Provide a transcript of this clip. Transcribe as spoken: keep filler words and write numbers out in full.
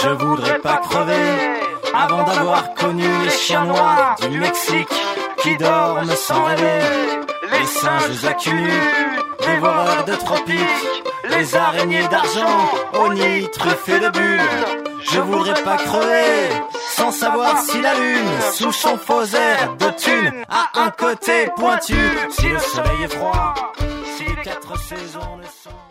Je voudrais pas crever avant d'avoir connu les chiens noirs du Mexique qui dorment sans rêver, les singes à cul nu, dévoreurs de tropiques, les araignées d'argent aux nids truffés de bulles. Je voudrais pas crever sans savoir si la lune, sous son faux air de thune, a un côté pointu. Si le soleil est froid, si les quatre saisons ne sont